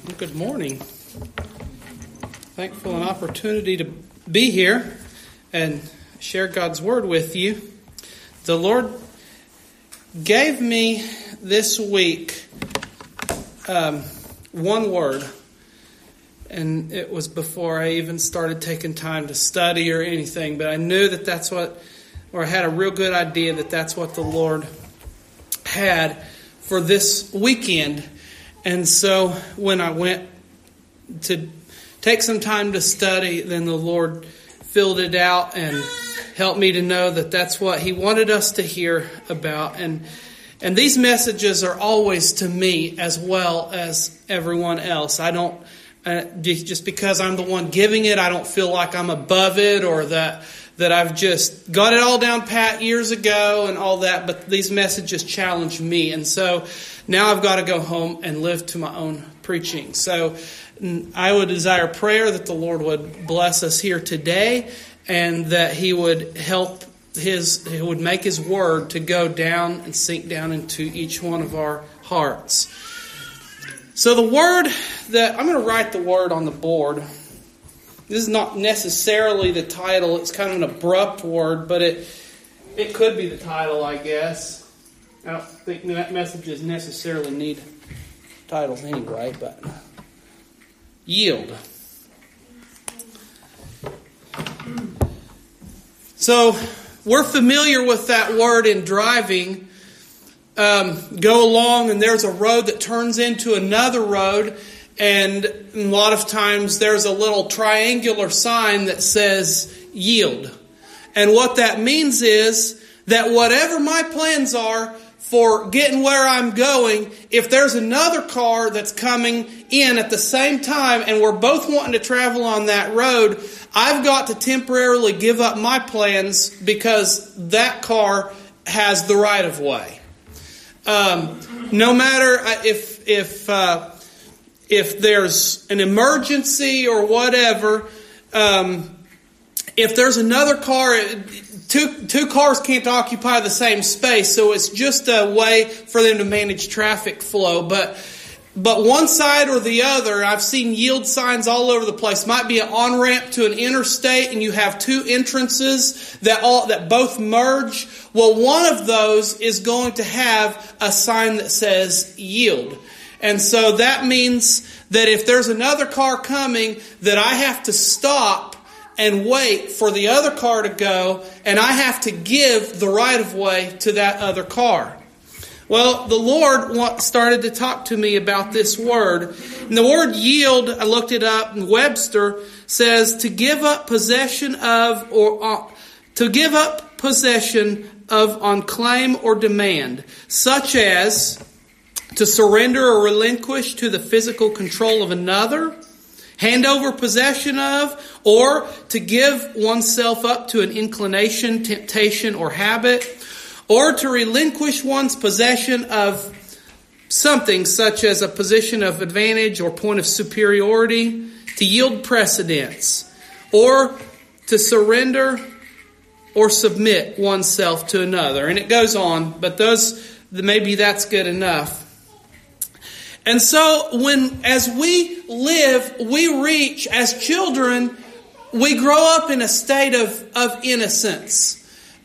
Good morning. Thankful for an opportunity to be here and share God's Word with you. The Lord gave me this week one word, and it was before I even started taking time to study or anything, but I knew that that's what, or I had a real good idea that that's what the Lord had for this weekend. And so when I went to take some time to study, then the Lord filled it out and helped me to know that that's what He wanted us to hear about. And these messages are always to me as well as everyone else. I don't, just because I'm the one giving it, I don't feel like I'm above it or that I've just got it all down pat years ago and all that, but these messages challenge me. And so now I've got to go home and live to my own preaching. So I would desire prayer that the Lord would bless us here today and that He would He would make His Word to go down and sink down into each one of our hearts. So the word that, I'm going to write the word on the board. This is not necessarily the title. It's kind of an abrupt word, but it could be the title, I guess. I don't think that messages necessarily need titles anyway, but yield. So we're familiar with that word in driving. Go along and there's a road that turns into another road. And a lot of times there's a little triangular sign that says yield. And what that means is that whatever my plans are for getting where I'm going, if there's another car that's coming in at the same time and we're both wanting to travel on that road, I've got to temporarily give up my plans because that car has the right of way. No matter if there's an emergency or whatever, if there's another car, two cars can't occupy the same space, so it's just a way for them to manage traffic flow. But one side or the other, I've seen yield signs all over the place. Might be an on-ramp to an interstate, and you have two entrances that both merge. Well, one of those is going to have a sign that says yield. And so that means that if there's another car coming, that I have to stop and wait for the other car to go, and I have to give the right of way to that other car. Well, the Lord started to talk to me about this word. And the word yield, I looked it up, and Webster says to give up possession of on claim or demand, such as to surrender or relinquish to the physical control of another, hand over possession of, or to give oneself up to an inclination, temptation, or habit, or to relinquish one's possession of something such as a position of advantage or point of superiority, to yield precedence, or to surrender or submit oneself to another. And it goes on, but maybe that's good enough. And so as we live, we reach, as children, we grow up in a state of innocence.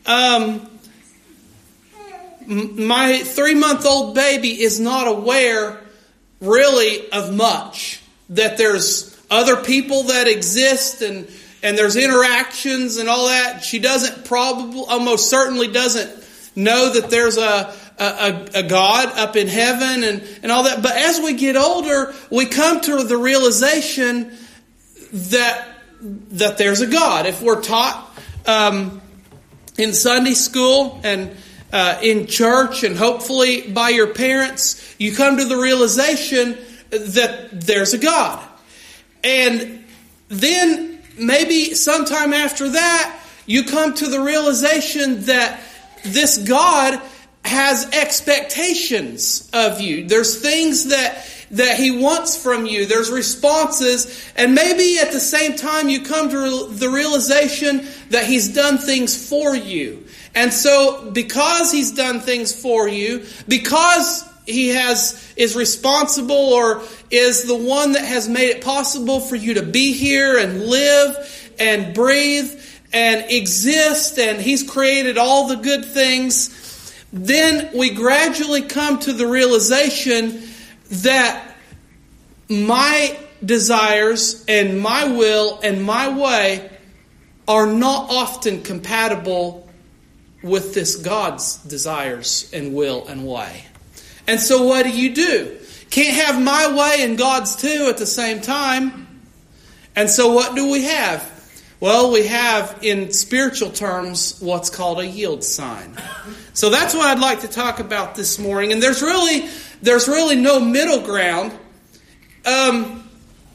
My 3-month-old baby is not aware really of much. That there's other people that exist and there's interactions and all that. She almost certainly doesn't know that there's a God up in heaven and all that. But as we get older, we come to the realization that there's a God. If we're taught in Sunday school and in church and hopefully by your parents, you come to the realization that there's a God. And then maybe sometime after that, you come to the realization that this God has expectations of you. There's things that He wants from you. There's responses. And maybe at the same time you come to the realization that He's done things for you. And so because He's done things for you, because is responsible or is the one that has made it possible for you to be here and live and breathe and exist, and He's created all the good things, then we gradually come to the realization that my desires and my will and my way are not often compatible with this God's desires and will and way. And so what do? Can't have my way and God's too at the same time. And so what do we have? Well, we have, in spiritual terms, what's called a yield sign. So that's what I'd like to talk about this morning. And there's really no middle ground. And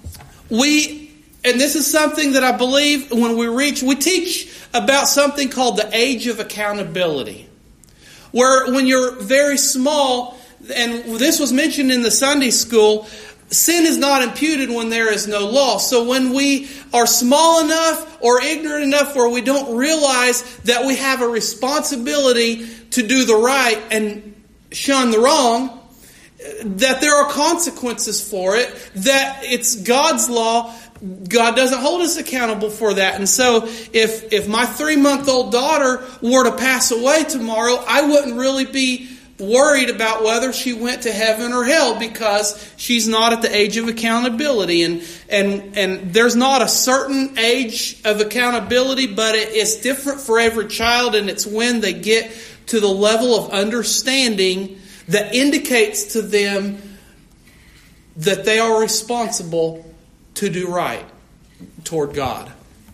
this is something that I believe we teach about something called the age of accountability. Where when you're very small, and this was mentioned in the Sunday school, sin is not imputed when there is no law. So when we are small enough or ignorant enough where we don't realize that we have a responsibility to do the right and shun the wrong, that there are consequences for it, that it's God's law, God doesn't hold us accountable for that. And so if my 3-month-old daughter were to pass away tomorrow, I wouldn't really be worried about whether she went to heaven or hell because she's not at the age of accountability. And there's not a certain age of accountability, but it's different for every child, and it's when they get to the level of understanding that indicates to them that they are responsible to do right toward God.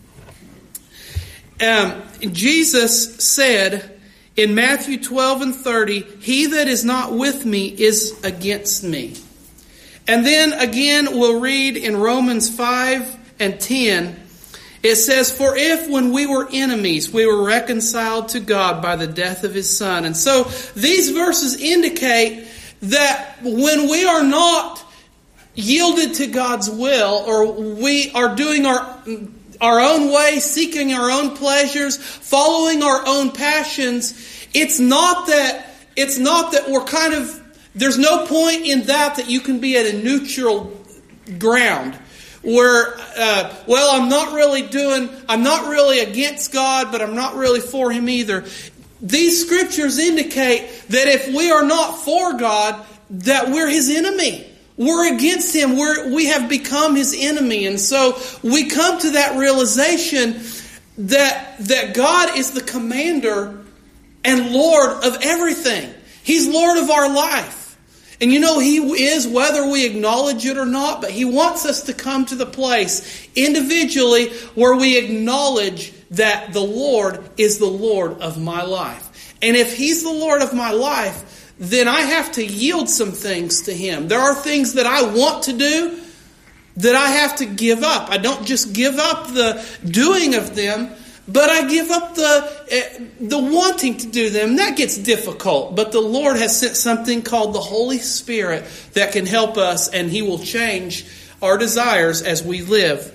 Jesus said in Matthew 12:30, "He that is not with me is against me." And then again we'll read in Romans 5:10, it says, "For if when we were enemies, we were reconciled to God by the death of His Son." And so these verses indicate that when we are not yielded to God's will, or we are doing our own way, seeking our own pleasures, following our own passions, it's not that we're there's no point in that you can be at a neutral ground where, I'm not really against God, but I'm not really for Him either. These scriptures indicate that if we are not for God, that we're His enemy. We're against Him. We have become His enemy. And so we come to that realization that God is the commander and Lord of everything. He's Lord of our life. And He is, whether we acknowledge it or not, but He wants us to come to the place individually where we acknowledge that the Lord is the Lord of my life. And if He's the Lord of my life, then I have to yield some things to Him. There are things that I want to do that I have to give up. I don't just give up the doing of them, but I give up the wanting to do them. That gets difficult. But the Lord has sent something called the Holy Spirit that can help us, and He will change our desires as we live.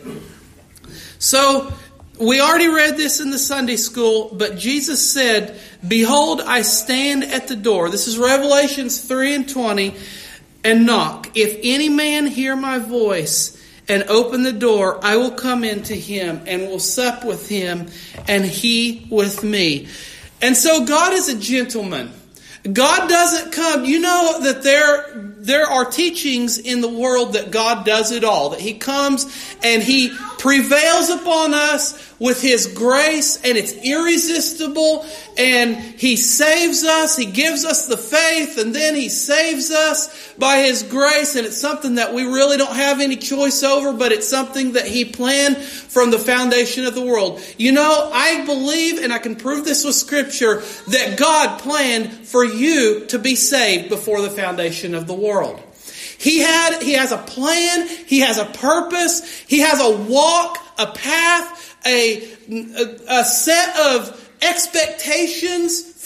So, we already read this in the Sunday school, but Jesus said, "Behold, I stand at the door." This is Revelations 3:20, "and knock. If any man hear my voice and open the door, I will come into him and will sup with him and he with me." And so God is a gentleman. God doesn't come. You know that there are teachings in the world that God does it all. That He comes and He prevails upon us with His grace, and it's irresistible, and He saves us. He gives us the faith, and then He saves us by His grace, and it's something that we really don't have any choice over, but it's something that He planned from the foundation of the world. I believe, and I can prove this with Scripture, that God planned for you to be saved before the foundation of the world. He has a plan, He has a purpose, He has a walk, a path, a set of expectations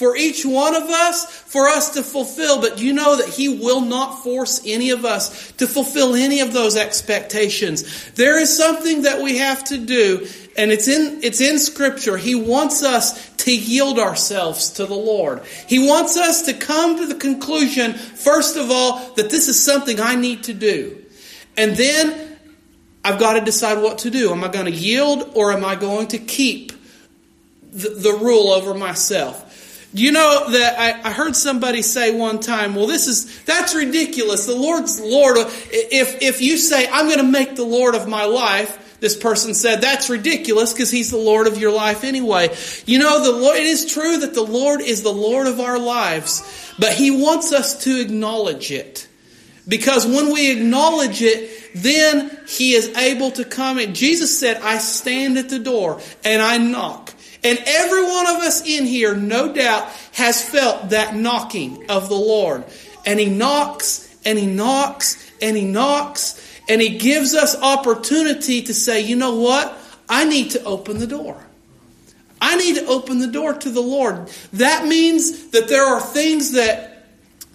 for each one of us for us to fulfill. But you know that He will not force any of us to fulfill any of those expectations. There is something that we have to do, and it's in Scripture. He wants us to yield ourselves to the Lord. He wants us to come to the conclusion, first of all, that this is something I need to do. And then I've got to decide what to do. Am I going to yield, or am I going to keep the rule over myself? You know that I heard somebody say one time, well, that's ridiculous. The Lord's Lord. If you say, I'm going to make the Lord of my life, this person said, that's ridiculous because He's the Lord of your life anyway. You know, it is true that the Lord is the Lord of our lives, but He wants us to acknowledge it. Because when we acknowledge it, then He is able to come in. Jesus said, I stand at the door and I knock. And every one of us in here, no doubt, has felt that knocking of the Lord. And He knocks, and He knocks, and He knocks. And He gives us opportunity to say, you know what? I need to open the door. I need to open the door to the Lord. That means that there are things that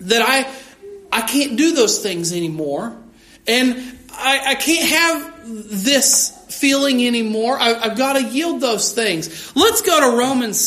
I can't do those things anymore. And I can't have this feeling anymore. I've got to yield those things. Let's go to Romans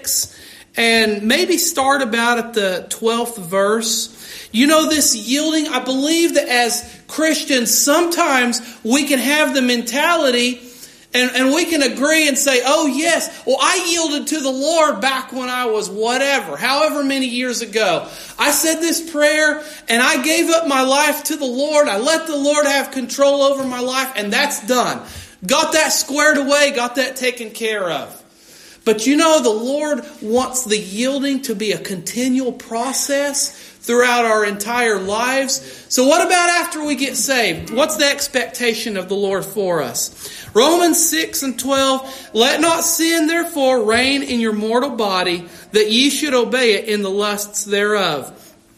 6 and maybe start about at the 12th verse. You know, this yielding, I believe that as Christians, sometimes we can have the mentality and we can agree and say, oh yes, well I yielded to the Lord back when I was however many years ago. I said this prayer and I gave up my life to the Lord. I let the Lord have control over my life, and that's done. Got that squared away, got that taken care of. But you know, the Lord wants the yielding to be a continual process throughout our entire lives. So what about after we get saved? What's the expectation of the Lord for us? Romans 6 and 12, let not sin therefore reign in your mortal body, that ye should obey it in the lusts thereof.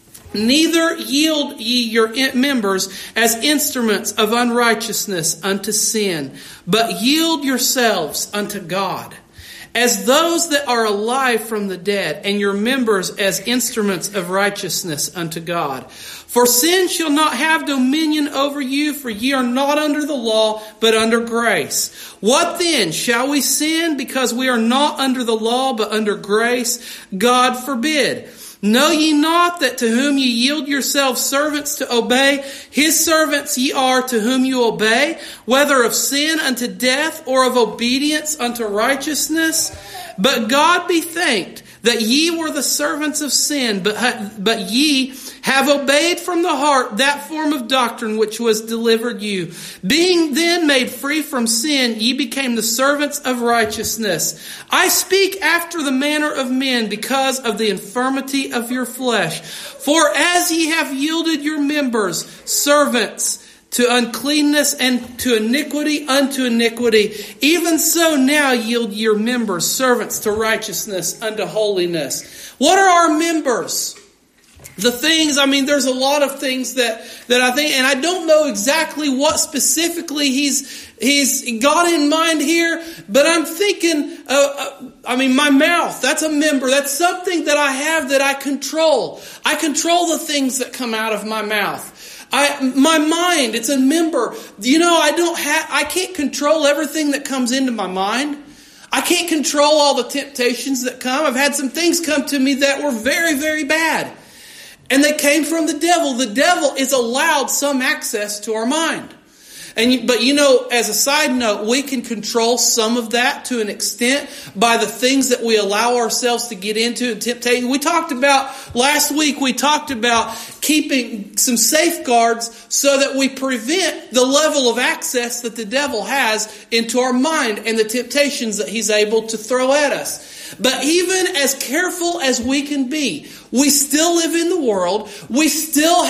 Neither yield ye your members as instruments of unrighteousness unto sin, but yield yourselves unto God, as those that are alive from the dead, and your members as instruments of righteousness unto God. For sin shall not have dominion over you, for ye are not under the law, but under grace. What then? Shall we sin because we are not under the law, but under grace? God forbid. Know ye not that to whom ye yield yourselves servants to obey, His servants ye are to whom you obey, whether of sin unto death or of obedience unto righteousness? But God be thanked that ye were the servants of sin, but ye have obeyed from the heart that form of doctrine which was delivered you. Being then made free from sin, ye became the servants of righteousness. I speak after the manner of men because of the infirmity of your flesh. For as ye have yielded your members servants to uncleanness and to iniquity unto iniquity, even so now yield your members servants to righteousness unto holiness. What are our members? The things, there's a lot of things that I think, and I don't know exactly what specifically he's got in mind here, but I'm thinking, my mouth, that's a member. That's something that I have that I control. I control the things that come out of my mouth. My mind, it's a member. I can't control everything that comes into my mind. I can't control all the temptations that come. I've had some things come to me that were very, very bad. And they came from the devil. The devil is allowed some access to our mind. But as a side note, we can control some of that to an extent by the things that we allow ourselves to get into and temptation. Last week we talked about keeping some safeguards so that we prevent the level of access that the devil has into our mind and the temptations that he's able to throw at us. But even as careful as we can be, we still live in the world. We still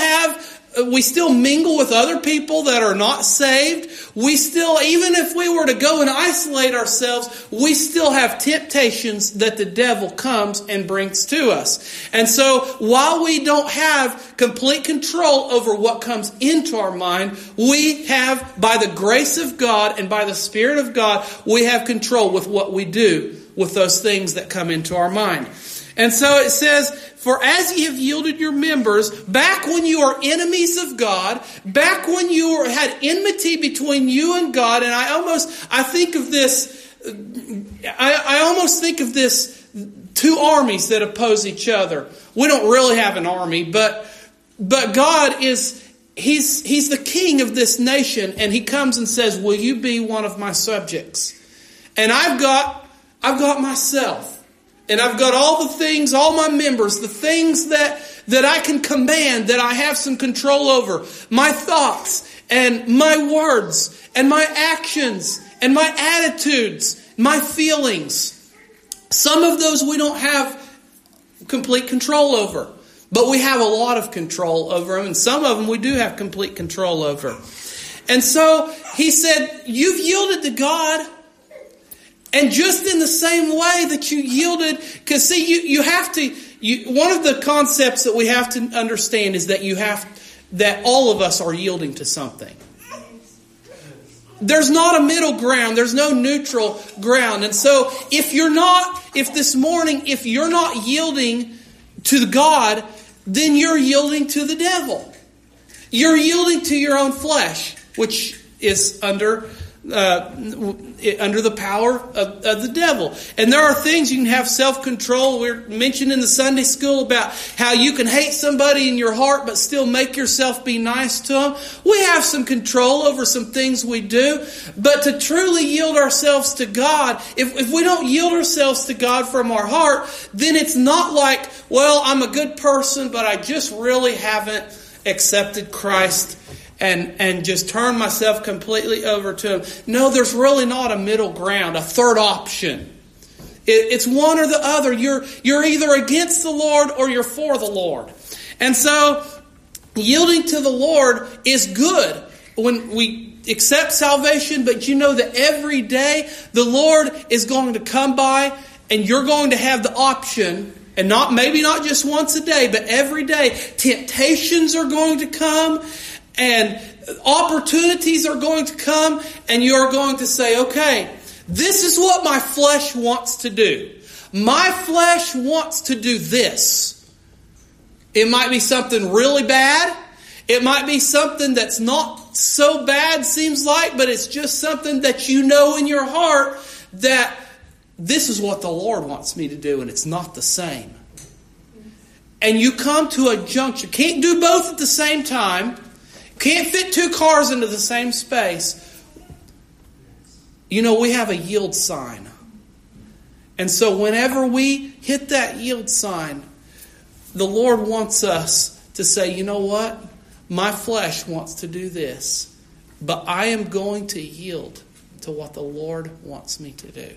mingle with other people that are not saved. Even if we were to go and isolate ourselves, we still have temptations that the devil comes and brings to us. And so while we don't have complete control over what comes into our mind, we have, by the grace of God and by the Spirit of God, we have control with what we do with those things that come into our mind. And so it says, for as ye have yielded your members, back when you are enemies of God, back when you had enmity between you and God, and I almost think of this two armies that oppose each other. We don't really have an army, but God is, He's the king of this nation, and He comes and says, will you be one of my subjects? And I've got myself. And I've got all the things, all my members, the things that I can command, that I have some control over. My thoughts and my words and my actions and my attitudes, my feelings. Some of those we don't have complete control over. But we have a lot of control over them. And some of them we do have complete control over. And so He said, you've yielded to God. And just in the same way that you yielded, because see, you have to, one of the concepts that we have to understand is that all of us are yielding to something. There's not a middle ground. There's no neutral ground. And so if you're not yielding to God, then you're yielding to the devil. You're yielding to your own flesh, which is under the power of the devil. And there are things you can have self-control. We're mentioned in the Sunday school about how you can hate somebody in your heart but still make yourself be nice to them. We have some control over some things we do. But to truly yield ourselves to God, if we don't yield ourselves to God from our heart, then it's not like, well, I'm a good person, but I just really haven't accepted Christ and just turn myself completely over to Him. No, there's really not a middle ground, a third option. It's one or the other. You're either against the Lord or you're for the Lord. And so, yielding to the Lord is good when we accept salvation, but you know that every day the Lord is going to come by and you're going to have the option, and maybe not just once a day, but every day, temptations are going to come. And opportunities are going to come, and you're going to say, okay, this is what my flesh wants to do. My flesh wants to do this. It might be something really bad. It might be something that's not so bad, seems like, but it's just something that you know in your heart that this is what the Lord wants me to do, and it's not the same. And you come to a juncture. Can't do both at the same time. Can't fit two cars into the same space. You know, we have a yield sign. And so whenever we hit that yield sign, the Lord wants us to say, you know what? My flesh wants to do this, but I am going to yield to what the Lord wants me to do.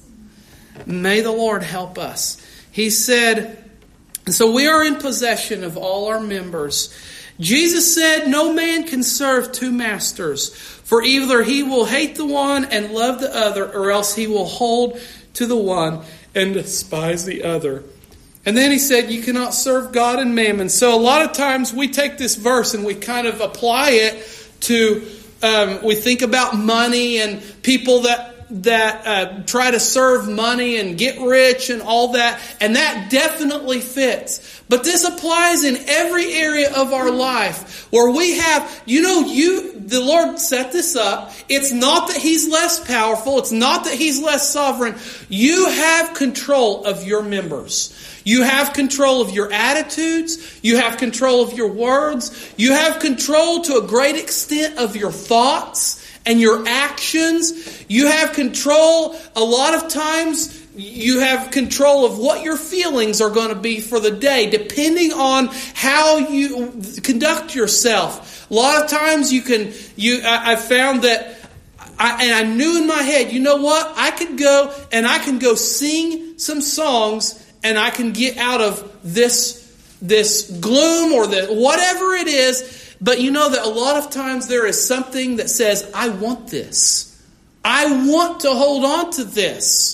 May the Lord help us. He said, so we are in possession of all our members. Jesus said, no man can serve two masters, for either he will hate the one and love the other, or else he will hold to the one and despise the other. And then He said, you cannot serve God and mammon. So a lot of times we take this verse and we kind of apply it to, we think about money and people that try to serve money and get rich and all that, and that definitely fits. But this applies in every area of our life where we have, the Lord set this up. It's not that He's less powerful. It's not that He's less sovereign. You have control of your members. You have control of your attitudes. You have control of your words. You have control to a great extent of your thoughts and your actions. You have control, a lot of times, you have control of what your feelings are going to be for the day, depending on how you conduct yourself. A lot of times I found that, I knew in my head, you know what? I can go sing some songs, and I can get out of this gloom or whatever it is. But you know that a lot of times there is something that says, I want this. I want to hold on to this.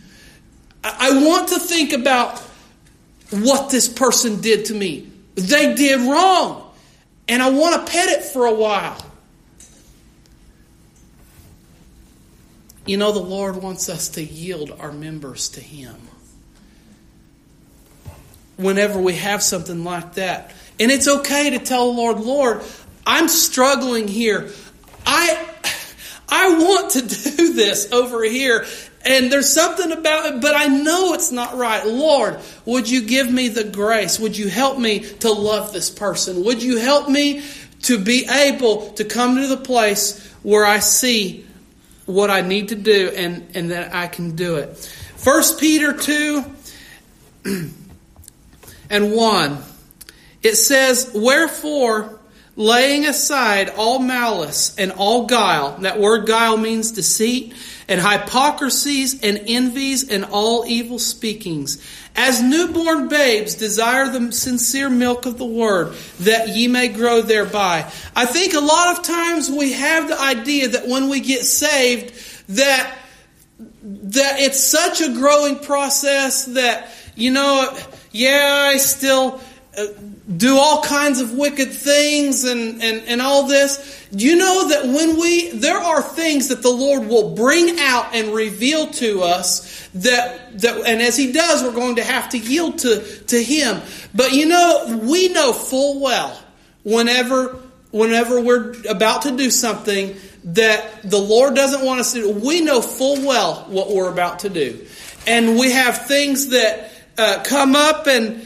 I want to think about what this person did to me. They did wrong. And I want to pet it for a while. You know, the Lord wants us to yield our members to Him. whenever we have something like that. And it's okay to tell the Lord, Lord, I'm struggling here. I want to do this over here. And there's something about it, but I know it's not right. Lord, would you give me the grace? Would you help me to love this person? Would you help me to be able to come to the place where I see what I need to do and that I can do it? 1 Peter 2 and 1. It says, wherefore, laying aside all malice and all guile. That word guile means deceit. And hypocrisies and envies and all evil speakings. As newborn babes desire the sincere milk of the word, that ye may grow thereby. I think a lot of times we have the idea that when we get saved, that it's such a growing process that, I still do all kinds of wicked things and all this. Do you know that there are things that the Lord will bring out and reveal to us that and as He does, we're going to have to yield to Him. But we know full well whenever we're about to do something that the Lord doesn't want us to do, we know full well what we're about to do. And we have things that come up and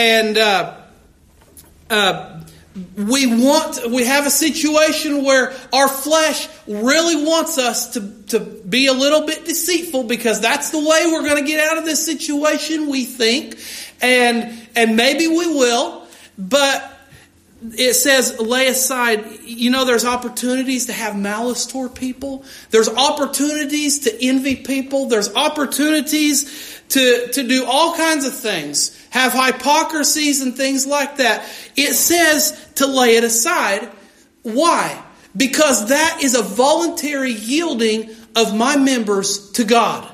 we have a situation where our flesh really wants us to be a little bit deceitful, because that's the way we're going to get out of this situation, we think. And maybe we will, but it says lay aside. There's opportunities to have malice toward people. There's opportunities to envy people. There's opportunities to do all kinds of things. Have hypocrisies and things like that. It says to lay it aside. Why? Because that is a voluntary yielding of my members to God.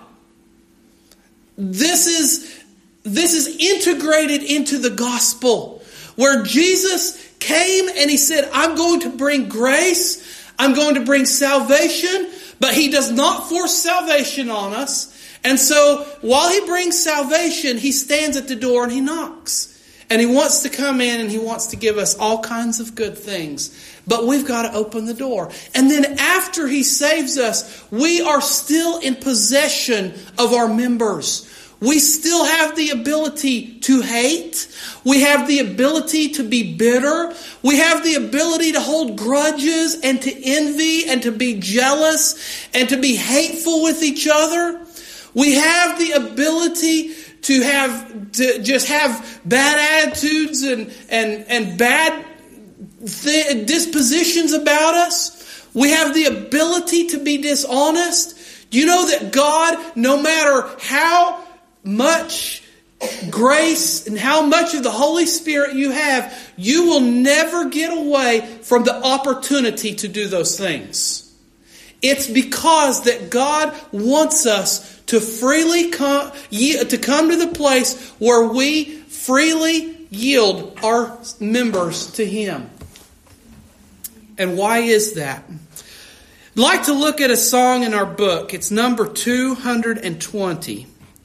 This is integrated into the gospel, where Jesus came and He said, I'm going to bring grace. I'm going to bring salvation. But He does not force salvation on us. And so while He brings salvation, He stands at the door and He knocks. And He wants to come in and He wants to give us all kinds of good things. But we've got to open the door. And then after He saves us, we are still in possession of our members. We still have the ability to hate. We have the ability to be bitter. We have the ability to hold grudges and to envy and to be jealous and to be hateful with each other. We have the ability to just have bad attitudes and bad dispositions about us. We have the ability to be dishonest. Do you know that God, no matter how much grace and how much of the Holy Spirit you have, you will never get away from the opportunity to do those things? It's because that God wants us to freely come to the place where we freely yield our members to Him. And why is that? I'd like to look at a song in our book. It's number 220.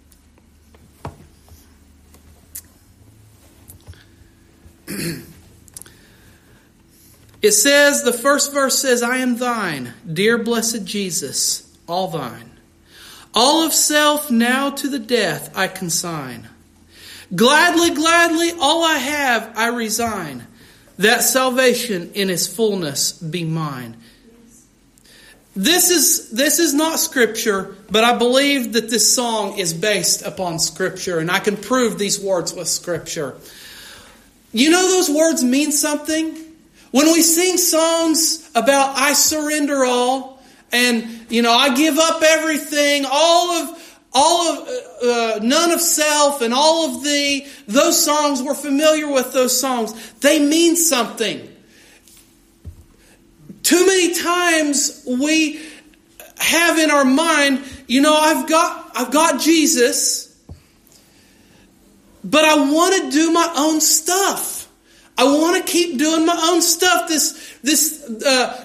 It says, the first verse says, I am thine, dear blessed Jesus, all thine. All of self now to the death I consign. Gladly, gladly, all I have I resign, that salvation in His fullness be mine. This is not Scripture, but I believe that this song is based upon Scripture, and I can prove these words with Scripture. You know those words mean something? When we sing songs about I surrender all, and I give up everything, none of self and all of thee, those songs, we're familiar with those songs. They mean something. Too many times we have in our mind, I've got Jesus, but I want to do my own stuff. I want to keep doing my own stuff. This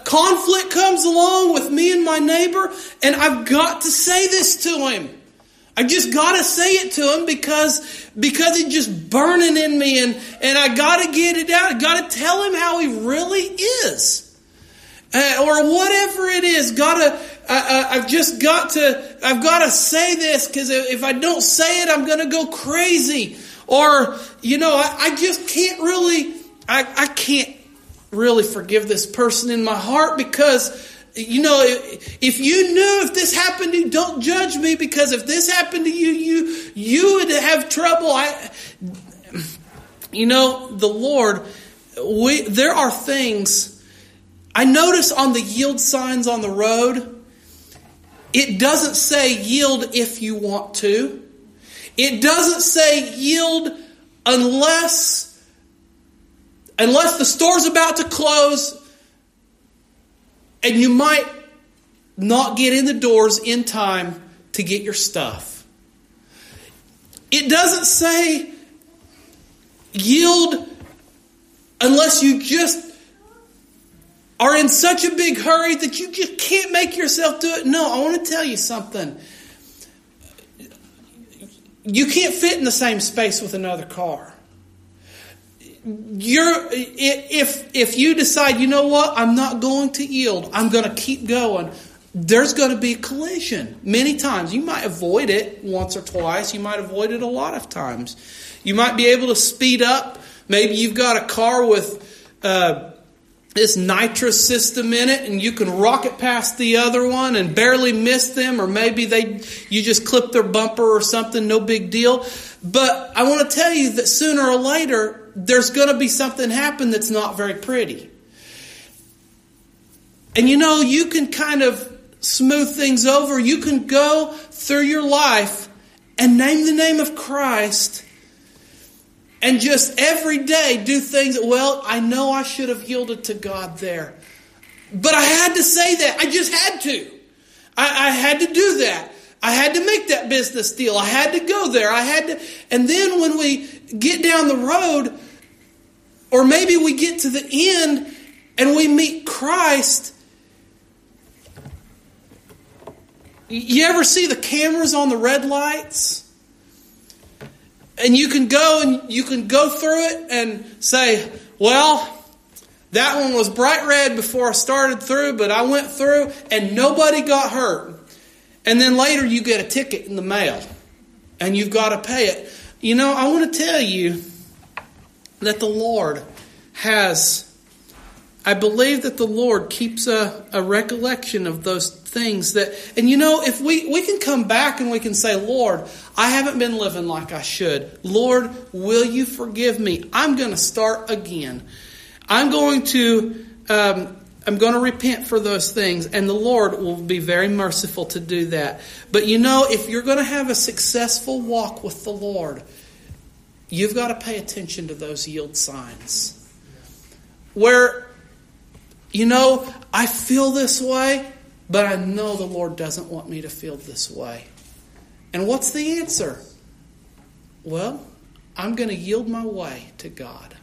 conflict comes along with me and my neighbor, and I've got to say this to him. I just got to say it to him because it's just burning in me, and I got to get it out. I got to tell him how he really is. Or whatever it is, I've got to say this, because if I don't say it, I'm going to go crazy. Or, I just can't really, I can't really forgive this person in my heart, because, if you knew if this happened to you, don't judge me, because if this happened to you would have trouble. The Lord, there are things. I notice on the yield signs on the road, it doesn't say yield if you want to. It doesn't say yield unless the store's about to close and you might not get in the doors in time to get your stuff. It doesn't say yield unless you just are in such a big hurry that you just can't make yourself do it. No, I want to tell you something. You can't fit in the same space with another car. If you decide, you know what, I'm not going to yield, I'm going to keep going, there's going to be a collision many times. You might avoid it once or twice. You might avoid it a lot of times. You might be able to speed up. Maybe you've got a car with this nitrous system in it, and you can rocket past the other one and barely miss them, or maybe you just clip their bumper or something, no big deal. But I want to tell you that sooner or later, there's going to be something happen that's not very pretty. And you can kind of smooth things over. You can go through your life and name the name of Christ, and just every day do things that, well, I know I should have yielded to God there. But I had to say that. I just had to. I had to do that. I had to make that business deal. I had to go there. And then when we get down the road, or maybe we get to the end and we meet Christ. You ever see the cameras on the red lights? And you can go through it and say, well, that one was bright red before I started through, but I went through and nobody got hurt. And then later you get a ticket in the mail and you've got to pay it. I want to tell you that the Lord I believe that the Lord keeps a recollection of those things that, and if we can come back and we can say, Lord, I haven't been living like I should. Lord, will you forgive me? I'm going to start again. I'm going to repent for those things, and the Lord will be very merciful to do that. But if you're going to have a successful walk with the Lord, you've got to pay attention to those yield signs. Where, I feel this way, but I know the Lord doesn't want me to feel this way. And what's the answer? Well, I'm going to yield my way to God.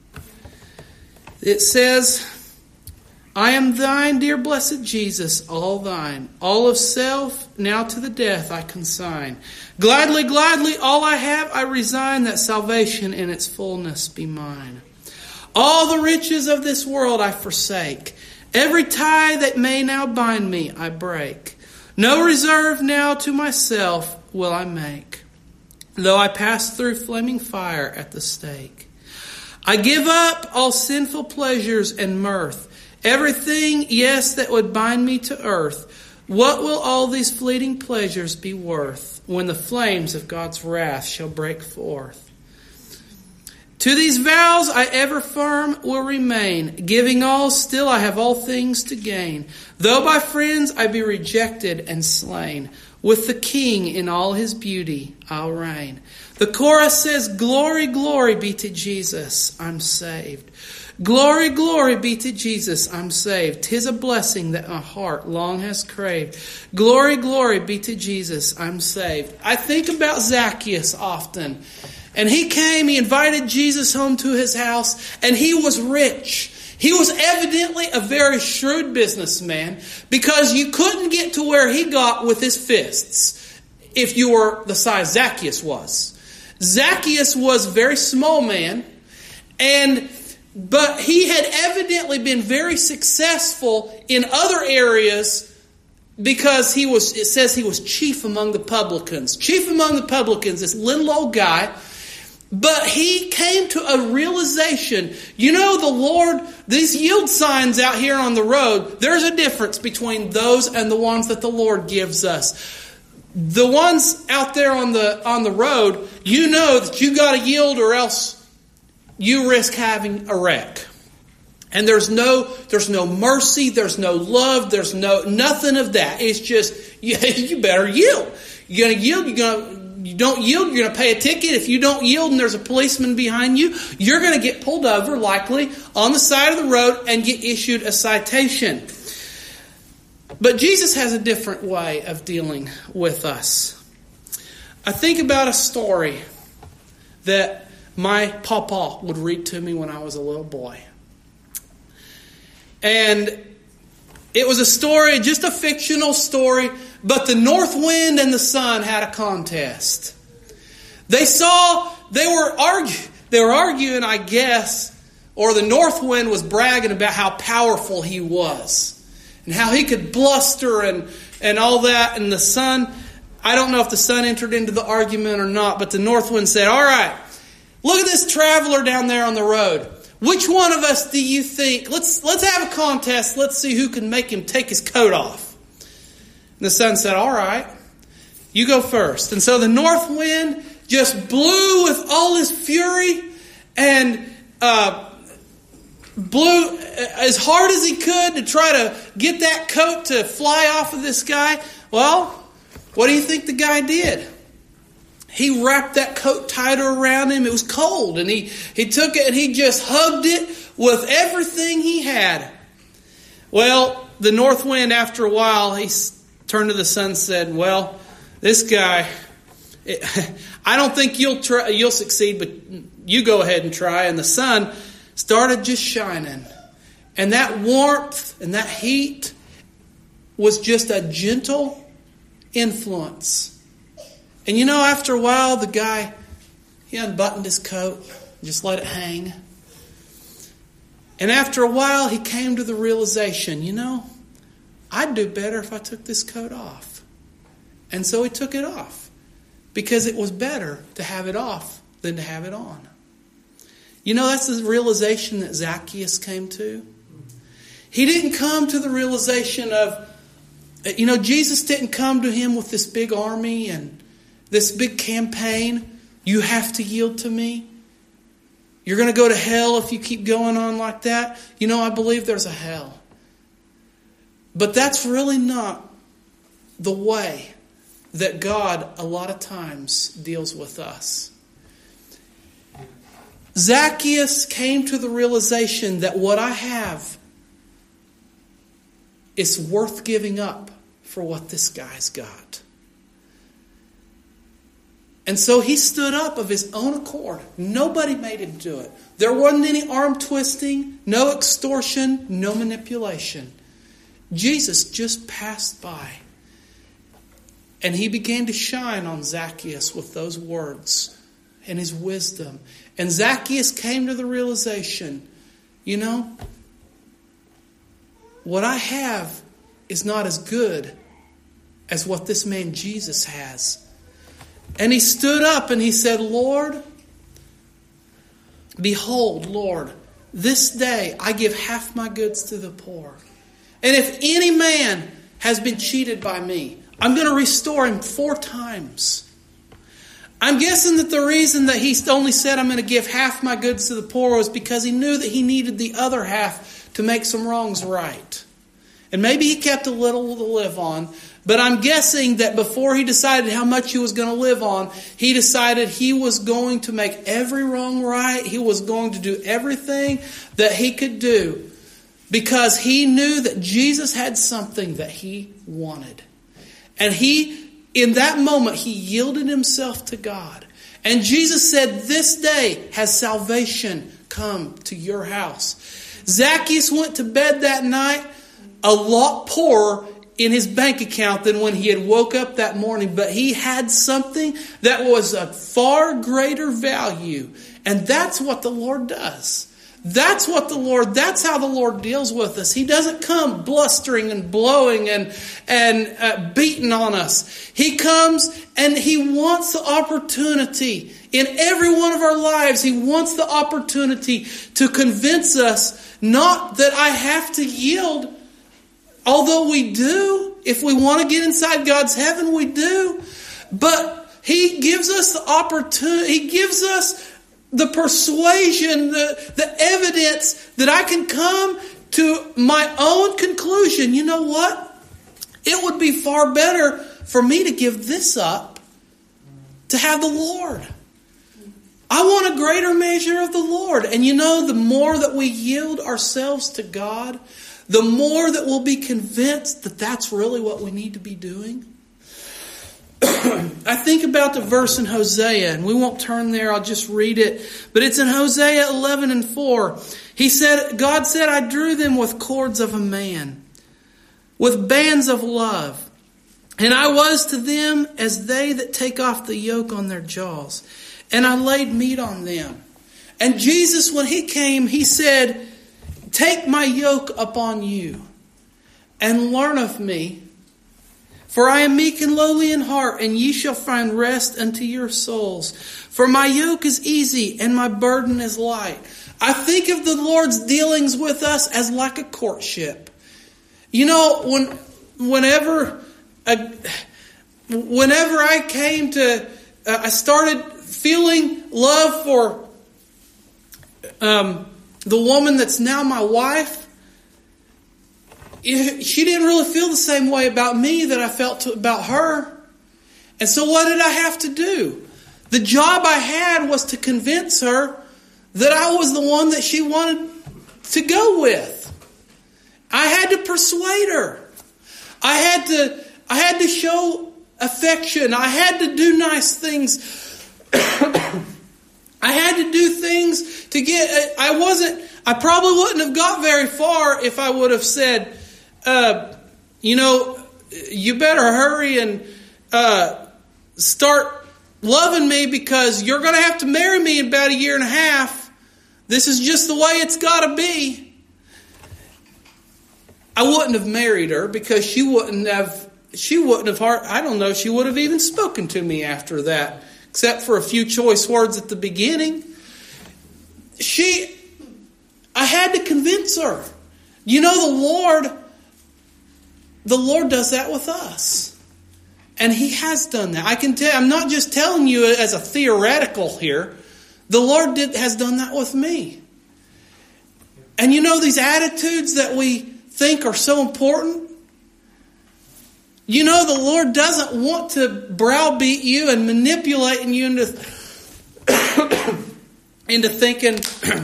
It says, I am thine, dear blessed Jesus, all thine. All of self, now to the death I consign. Gladly, gladly, all I have I resign, that salvation in its fullness be mine. All the riches of this world I forsake. Every tie that may now bind me I break. No reserve now to myself will I make, though I pass through flaming fire at the stake. I give up all sinful pleasures and mirth, everything, yes, that would bind me to earth. What will all these fleeting pleasures be worth when the flames of God's wrath shall break forth? To these vows I ever firm will remain, giving all, still I have all things to gain. Though by friends I be rejected and slain, with the King in all his beauty I'll reign. The chorus says, glory, glory be to Jesus, I'm saved. Glory, glory be to Jesus, I'm saved. 'Tis a blessing that my heart long has craved. Glory, glory be to Jesus, I'm saved. I think about Zacchaeus often. And he invited Jesus home to his house, and he was rich. He was evidently a very shrewd businessman, because you couldn't get to where he got with his fists. if you were the size Zacchaeus was. Zacchaeus was a very small man, but he had evidently been very successful in other areas because it says he was chief among the publicans. Chief among the publicans, this little old guy. But he came to a realization, the Lord, these yield signs out here on the road, there's a difference between those and the ones that the Lord gives us. The ones out there on the road, you know that you got to yield or else you risk having a wreck. And there's no mercy, there's no love, there's nothing of that. It's just you better yield. You're going to yield. You don't yield, you're going to pay a ticket. If you don't yield and there's a policeman behind you, you're going to get pulled over, likely on the side of the road, and get issued a citation. But Jesus has a different way of dealing with us. I think about a story that my papa would read to me when I was a little boy. And it was a story, just a fictional story, but the north wind and the sun had a contest. They were arguing, I guess, or the north wind was bragging about how powerful he was and how he could bluster and all that. And the sun, I don't know if the sun entered into the argument or not, but the north wind said, all right, look at this traveler down there on the road. Which one of us do you think? Let's have a contest. Let's see who can make him take his coat off. And the sun said, all right, you go first. And so the north wind just blew with all his fury and blew as hard as he could to try to get that coat to fly off of this guy. Well, what do you think the guy did? He wrapped that coat tighter around him. It was cold. And he took it and he just hugged it with everything he had. Well, the north wind, after a while, he turned to the sun and said, well, this guy, I don't think you'll succeed, but you go ahead and try. And the sun started just shining. And that warmth and that heat was just a gentle influence. And after a while, the guy, he unbuttoned his coat and just let it hang. And after a while, he came to the realization, I'd do better if I took this coat off. And so he took it off because it was better to have it off than to have it on. That's the realization that Zacchaeus came to. He didn't come to the realization of, Jesus didn't come to him with this big army and this big campaign. You have to yield to me. You're going to go to hell if you keep going on like that. I believe there's a hell. But that's really not the way that God a lot of times deals with us. Zacchaeus came to the realization that what I have is worth giving up for what this guy's got. And so he stood up of his own accord. Nobody made him do it. There wasn't any arm twisting, no extortion, no manipulation. Jesus just passed by. And he began to shine on Zacchaeus with those words and his wisdom. And Zacchaeus came to the realization, what I have is not as good as what this man Jesus has. And he stood up and he said, Lord, behold, Lord, this day I give half my goods to the poor. And if any man has been cheated by me, I'm going to restore him 4 times. I'm guessing that the reason that he only said I'm going to give half my goods to the poor was because he knew that he needed the other half to make some wrongs right. And maybe he kept a little to live on. But I'm guessing that before he decided how much he was going to live on, he decided he was going to make every wrong right. He was going to do everything that he could do because he knew that Jesus had something that he wanted. And in that moment, he yielded himself to God. And Jesus said, this day has salvation come to your house. Zacchaeus went to bed that night a lot poorer in his bank account than when he had woke up that morning, but he had something that was of far greater value. And that's what the Lord does. That's how the Lord deals with us. He doesn't come blustering and blowing and beating on us. He comes and He wants the opportunity in every one of our lives. He wants the opportunity to convince us, not that I have to yield, although we do. If we want to get inside God's heaven, we do. But He gives us the opportunity. He gives us the persuasion, the evidence that I can come to my own conclusion. You know what? It would be far better for me to give this up to have the Lord. I want a greater measure of the Lord. And you know, the more that we yield ourselves to God, the more that we'll be convinced that that's really what we need to be doing. I think about the verse in Hosea, and we won't turn there, I'll just read it. But it's in Hosea 11:4. God said, I drew them with cords of a man, with bands of love. And I was to them as they that take off the yoke on their jaws. And I laid meat on them. And Jesus, when He came, He said, take my yoke upon you and learn of me. For I am meek and lowly in heart, and ye shall find rest unto your souls. For my yoke is easy and my burden is light. I think of the Lord's dealings with us as like a courtship. You know, whenever I came to, I started feeling love for the woman that's now my wife. She didn't really feel the same way about me that I felt about her. And so what did I have to do? The job I had was to convince her that I was the one that she wanted to go with. I had to persuade her. I had to show affection. I had to do nice things. I had to do things to get... I probably wouldn't have got very far if I would have said, you better hurry and start loving me because you're going to have to marry me in about 1.5 years. This is just the way it's got to be. I wouldn't have married her because she wouldn't have, I don't know, she would have even spoken to me after that, except for a few choice words at the beginning. I had to convince her. You know, the Lord does that with us. And He has done that. I can tell, I'm not just telling you as a theoretical here. The Lord has done that with me. And you know, these attitudes that we think are so important. You know, the Lord doesn't want to browbeat you and manipulate you into thinking,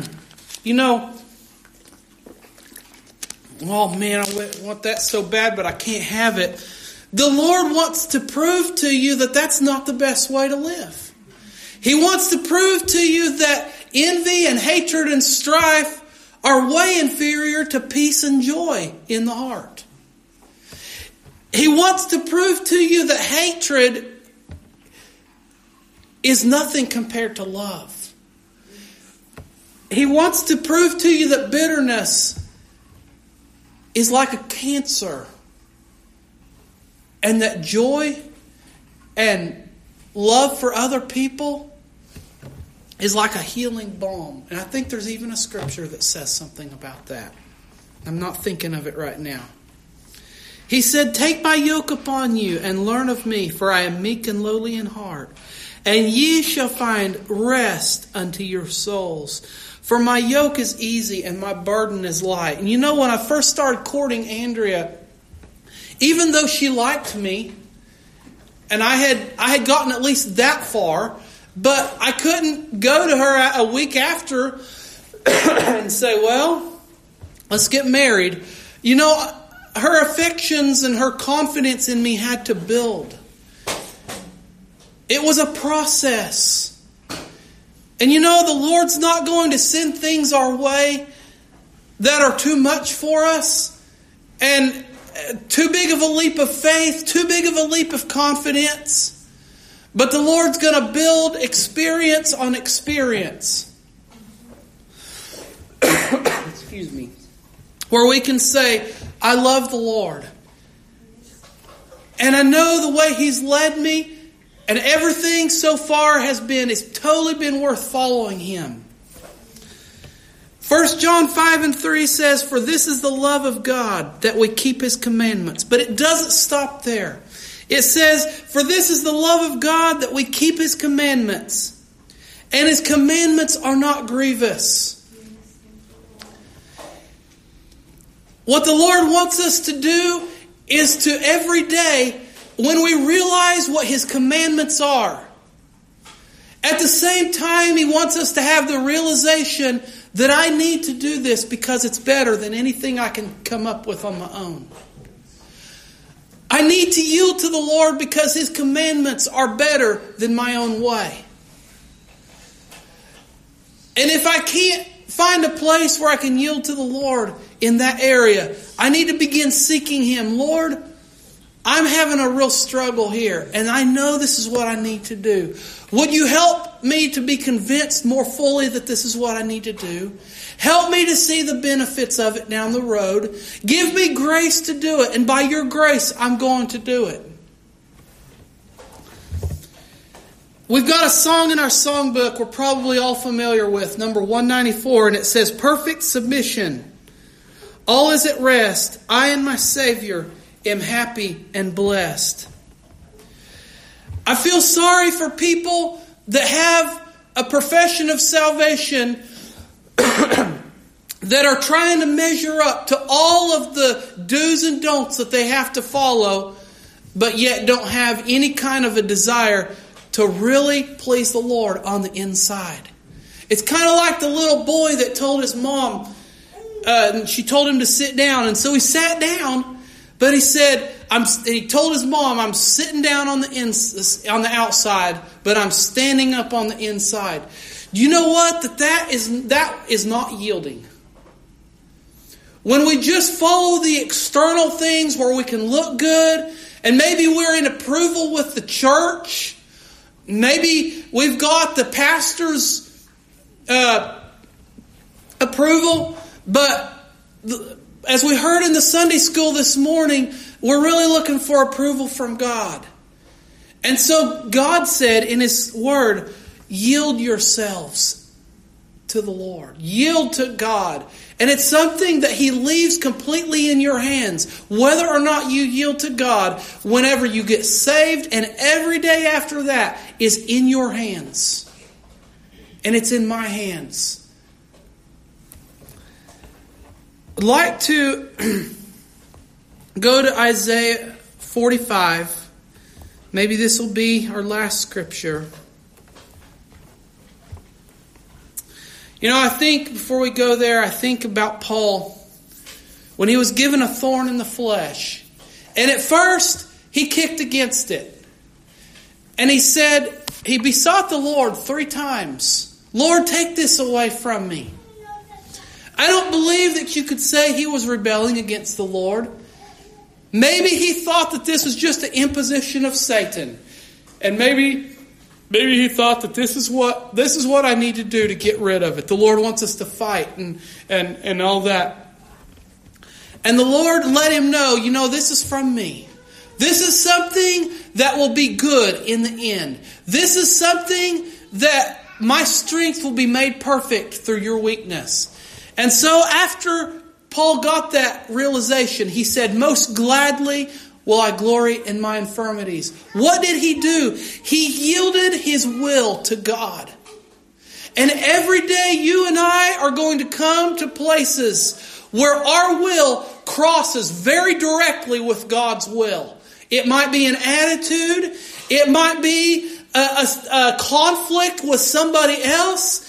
oh man, I want that so bad, but I can't have it. The Lord wants to prove to you that that's not the best way to live. He wants to prove to you that envy and hatred and strife are way inferior to peace and joy in the heart. He wants to prove to you that hatred is nothing compared to love. He wants to prove to you that bitterness is like a cancer, and that joy and love for other people is like a healing balm. And I think there's even a scripture that says something about that. I'm not thinking of it right now. He said, take my yoke upon you and learn of me, for I am meek and lowly in heart, and ye shall find rest unto your souls. For my yoke is easy and my burden is light. And you know, when I first started courting Andrea, even though she liked me, and I had gotten at least that far, but I couldn't go to her a week after and say, well, let's get married. You know, her affections and her confidence in me had to build. It was a process. And you know, the Lord's not going to send things our way that are too much for us. And too big of a leap of faith, too big of a leap of confidence. But the Lord's going to build experience on experience. Excuse me. Where we can say, I love the Lord. And I know the way He's led me, and everything so far it's totally been worth following Him. 1 John 5:3 says, for this is the love of God, that we keep His commandments. But it doesn't stop there. It says, for this is the love of God, that we keep His commandments. And His commandments are not grievous. What the Lord wants us to do is to every day, when we realize what His commandments are, at the same time He wants us to have the realization that I need to do this because it's better than anything I can come up with on my own. I need to yield to the Lord because His commandments are better than my own way. And if I can't find a place where I can yield to the Lord in that area, I need to begin seeking Him. Lord, I'm having a real struggle here, and I know this is what I need to do. Would you help me to be convinced more fully that this is what I need to do? Help me to see the benefits of it down the road. Give me grace to do it, and by your grace, I'm going to do it. We've got a song in our songbook we're probably all familiar with, number 194, and it says, perfect submission. All is at rest. I and my Savior am happy and blessed. I feel sorry for people that have a profession of salvation that are trying to measure up to all of the do's and don'ts that they have to follow, but yet don't have any kind of a desire to really please the Lord on the inside. It's kind of like the little boy that told his mom, she told him to sit down, and so he sat down. But he said, he told his mom, I'm sitting down on the outside, but I'm standing up on the inside. Do you know what? That is not yielding. When we just follow the external things where we can look good, and maybe we're in approval with the church, maybe we've got the pastor's approval, but as we heard in the Sunday school this morning, we're really looking for approval from God. And so God said in His Word, yield yourselves to the Lord. Yield to God. And it's something that He leaves completely in your hands. Whether or not you yield to God, whenever you get saved, and every day after that is in your hands. And it's in my hands. I'd like to go to Isaiah 45. Maybe this will be our last scripture. You know, I think before we go there, I think about Paul when he was given a thorn in the flesh. And at first, he kicked against it. And he besought the Lord 3 times. Lord, take this away from me. I don't believe that you could say he was rebelling against the Lord. Maybe he thought that this was just an imposition of Satan. And maybe he thought that this is what I need to do to get rid of it. The Lord wants us to fight and all that. And the Lord let him know, this is from me. This is something that will be good in the end. This is something that my strength will be made perfect through your weakness. And so after Paul got that realization, he said, most gladly will I glory in my infirmities. What did he do? He yielded his will to God. And every day you and I are going to come to places where our will crosses very directly with God's will. It might be an attitude. It might be a conflict with somebody else.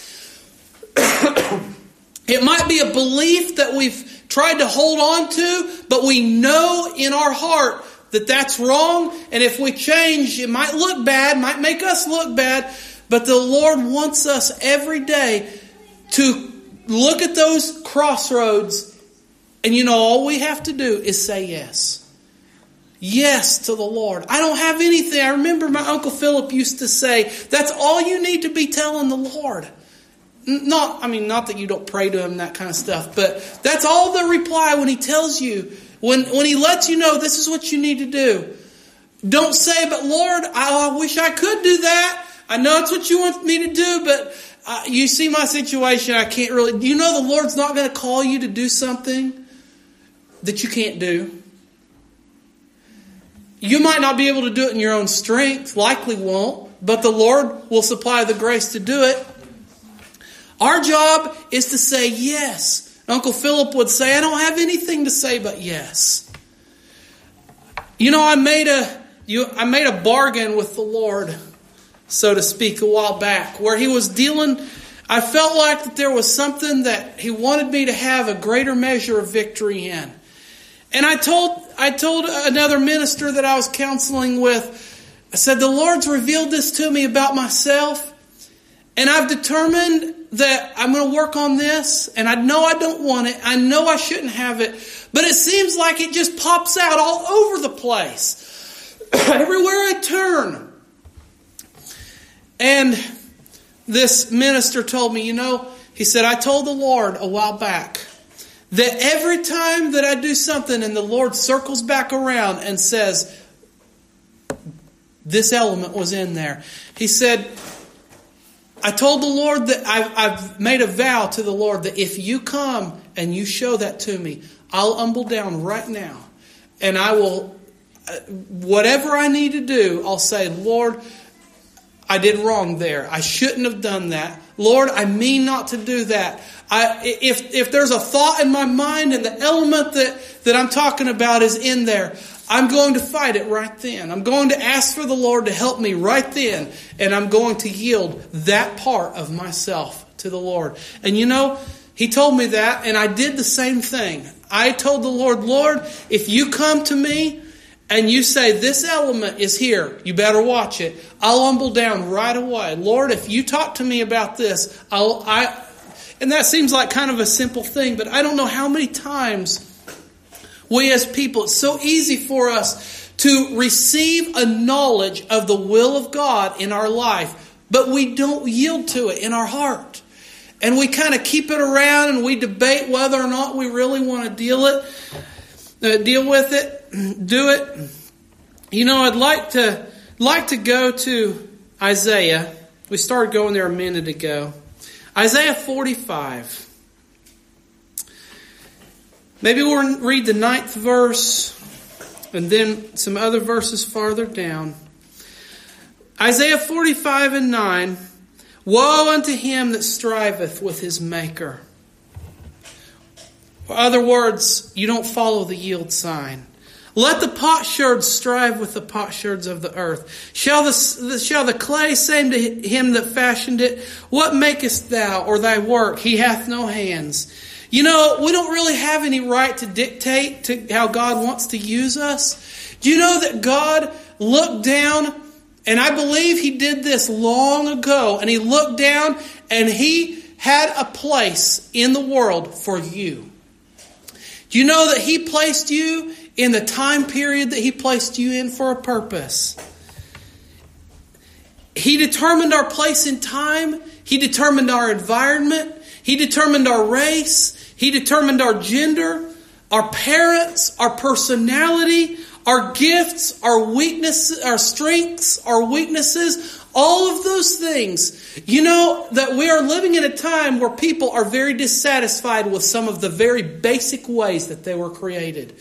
It might be a belief that we've tried to hold on to, but we know in our heart that that's wrong. And if we change, it might look bad, might make us look bad. But the Lord wants us every day to look at those crossroads And you know, all we have to do is say yes. Yes to the Lord. I don't have anything. I remember my Uncle Philip used to say, that's all you need to be telling the Lord. Not that you don't pray to Him, that kind of stuff, but that's all the reply when He tells you, when He lets you know this is what you need to do. Don't say, but Lord, I wish I could do that. I know it's what you want me to do, but you see my situation, I can't really. Do you know the Lord's not going to call you to do something that you can't do? You might not be able to do it in your own strength, likely won't, but the Lord will supply the grace to do it. Our job is to say yes. Uncle Philip would say, I don't have anything to say but yes. You know, I made a bargain with the Lord, so to speak, a while back, where He was dealing. I felt like that there was something that He wanted me to have a greater measure of victory in. And I told another minister that I was counseling with, I said, the Lord's revealed this to me about myself, and I've determined that I'm going to work on this, and I know I don't want it. I know I shouldn't have it, but it seems like it just pops out all over the place. Everywhere I turn. And this minister told me, he said, I told the Lord a while back that every time that I do something and the Lord circles back around and says, this element was in there. He said, I told the Lord that I've made a vow to the Lord that if you come and you show that to me, I'll humble down right now. And I will, whatever I need to do, I'll say, Lord, I did wrong there. I shouldn't have done that. Lord, I mean not to do that. If there's a thought in my mind and the element that I'm talking about is in there, I'm going to fight it right then. I'm going to ask for the Lord to help me right then. And I'm going to yield that part of myself to the Lord. And He told me that, and I did the same thing. I told the Lord, Lord, if you come to me and you say this element is here, you better watch it. I'll humble down right away. Lord, if you talk to me about this, and that seems like kind of a simple thing, but I don't know how many times we as people, it's so easy for us to receive a knowledge of the will of God in our life, but we don't yield to it in our heart. And we kind of keep it around and we debate whether or not we really want to deal with it, do it. I'd like to go to Isaiah. We started going there a minute ago. Isaiah 45. Maybe we'll read the 9th verse and then some other verses farther down. Isaiah 45 and 9. Woe unto him that striveth with his maker. In other words, you don't follow the yield sign. Let the potsherds strive with the potsherds of the earth. Shall the clay say to him that fashioned it, what makest thou, or thy work? He hath no hands. We don't really have any right to dictate to how God wants to use us. Do you know that God looked down, and I believe He did this long ago, and He looked down and He had a place in the world for you. Do you know that He placed you in the time period that He placed you in for a purpose? He determined our place in time. He determined our environment. He determined our race. He determined our gender, our parents, our personality, our gifts, our weaknesses, our strengths, our weaknesses, all of those things. You know that we are living in a time where people are very dissatisfied with some of the very basic ways that they were created.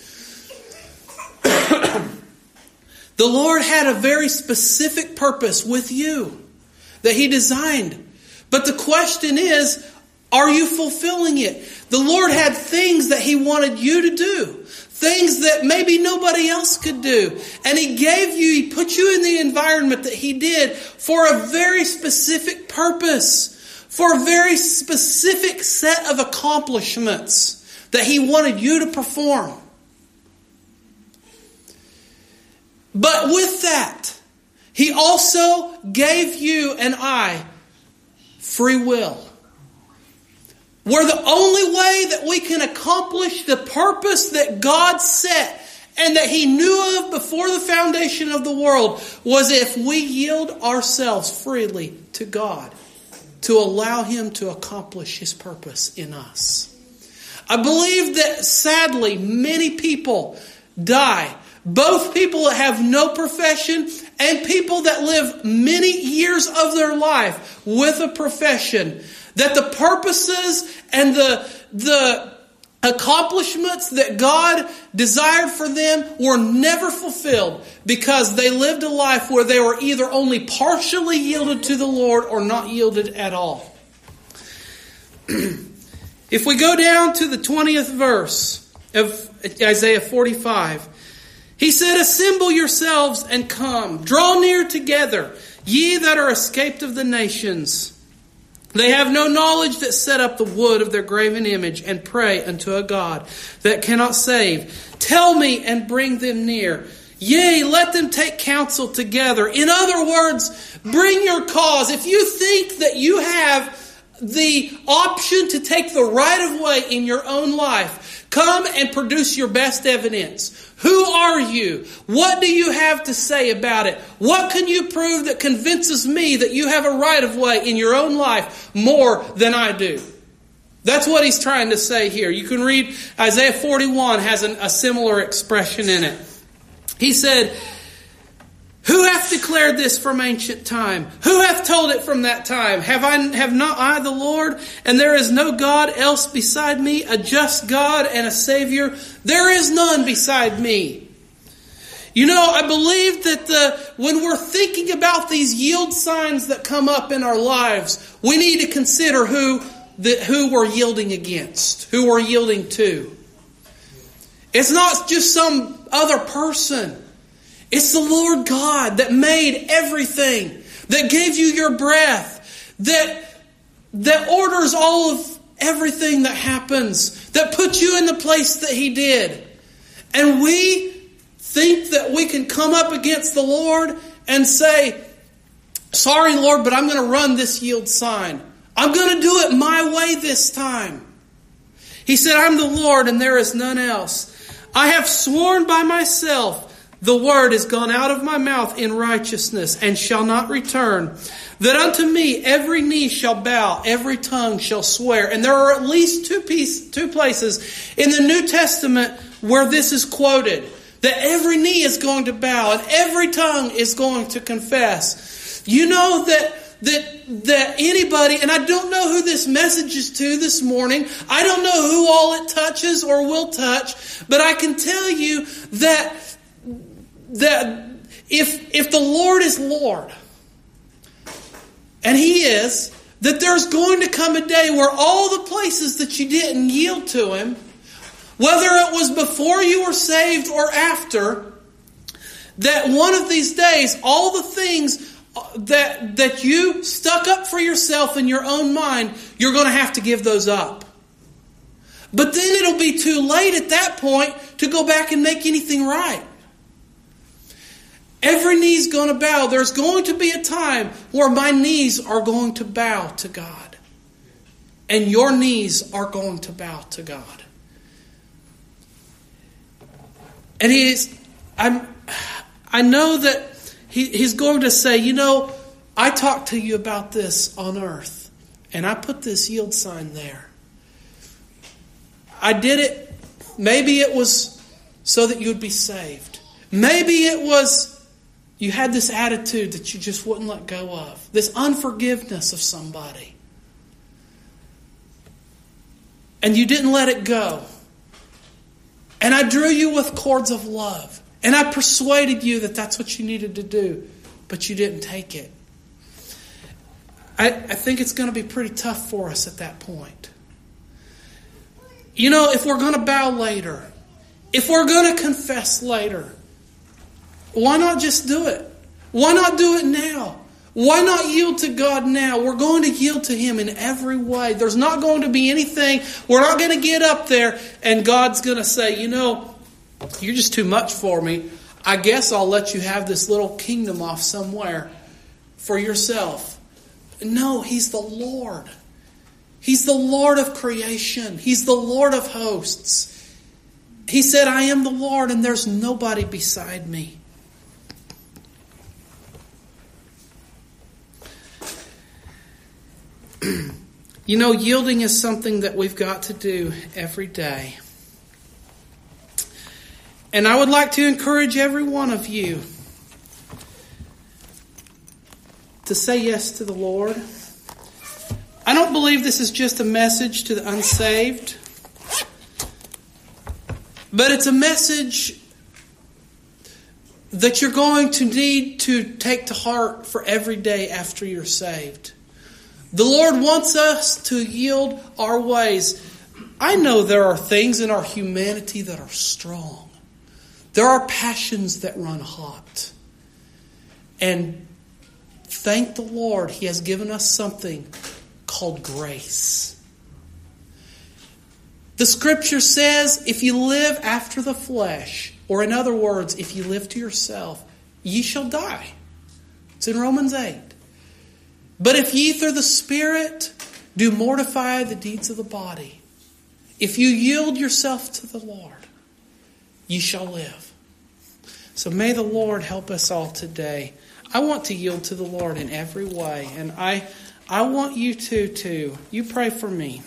The Lord had a very specific purpose with you that He designed. But the question is, are you fulfilling it? The Lord had things that He wanted you to do. Things that maybe nobody else could do. And He put you in the environment that He did for a very specific purpose. For a very specific set of accomplishments that He wanted you to perform. But with that, He also gave you and I free will. where the only way that we can accomplish the purpose that God set and that He knew of before the foundation of the world was if we yield ourselves freely to God to allow Him to accomplish His purpose in us. I believe that sadly many people die. Both people that have no profession and people that live many years of their life with a profession. That the purposes and the accomplishments that God desired for them were never fulfilled because they lived a life where they were either only partially yielded to the Lord or not yielded at all. If we go down to the 20th verse of Isaiah 45, He said, "Assemble yourselves and come, draw near together, ye that are escaped of the nations. They have no knowledge that set up the wood of their graven image and pray unto a God that cannot save. Tell me and bring them near. Yea, let them take counsel together." In other words, bring your cause. If you think that you have the option to take the right of way in your own life, come and produce your best evidence. Who are you? What do you have to say about it? What can you prove that convinces me that you have a right of way in your own life more than I do? That's what he's trying to say here. You can read Isaiah 41 has a similar expression in it. He said, "Who hath declared this from ancient time? Who hath told it from that time? Have not I the Lord? And there is no God else beside me, a just God and a Savior. There is none beside me." You know, I believe that when we're thinking about these yield signs that come up in our lives, we need to consider who we're yielding against, who we're yielding to. It's not just some other person. It's the Lord God that made everything, that gave you your breath, that orders all of everything that happens, that put you in the place that He did. And we think that we can come up against the Lord and say, "Sorry, Lord, but I'm going to run this yield sign. I'm going to do it my way this time." He said, "I'm the Lord and there is none else. I have sworn by myself, the word is gone out of my mouth in righteousness and shall not return. That unto me every knee shall bow, every tongue shall swear." And there are at least two places in the New Testament where this is quoted. That every knee is going to bow and every tongue is going to confess. You know that anybody, and I don't know who this message is to this morning. I don't know who all it touches or will touch. But I can tell you that if the Lord is Lord, and He is, that there's going to come a day where all the places that you didn't yield to Him, whether it was before you were saved or after, that one of these days, all the things that you stuck up for yourself in your own mind, you're going to have to give those up. But then it'll be too late at that point to go back and make anything right. Every knee's going to bow. There's going to be a time where my knees are going to bow to God. And your knees are going to bow to God. And I know that He's going to say, you know, I talked to you about this on earth. And I put this yield sign there. I did it. Maybe it was so that you'd be saved. Maybe it was you had this attitude that you just wouldn't let go of. This unforgiveness of somebody. And you didn't let it go. And I drew you with cords of love. And I persuaded you that that's what you needed to do. But you didn't take it. I think it's going to be pretty tough for us at that point. You know, if we're going to bow later, if we're going to confess later, why not just do it? Why not do it now? Why not yield to God now? We're going to yield to Him in every way. There's not going to be anything. We're not going to get up there and God's going to say, you know, you're just too much for me. I guess I'll let you have this little kingdom off somewhere for yourself. No, He's the Lord. He's the Lord of creation. He's the Lord of hosts. He said, I am the Lord and there's nobody beside me. You know, yielding is something that we've got to do every day. And I would like to encourage every one of you to say yes to the Lord. I don't believe this is just a message to the unsaved, but it's a message that you're going to need to take to heart for every day after you're saved. The Lord wants us to yield our ways. I know there are things in our humanity that are strong. There are passions that run hot. And thank the Lord, He has given us something called grace. The Scripture says, if you live after the flesh, or in other words, if you live to yourself, ye shall die. It's in Romans 8. But if ye through the Spirit do mortify the deeds of the body, if you yield yourself to the Lord, ye shall live. So may the Lord help us all today. I want to yield to the Lord in every way, and I want you to too. You pray for me.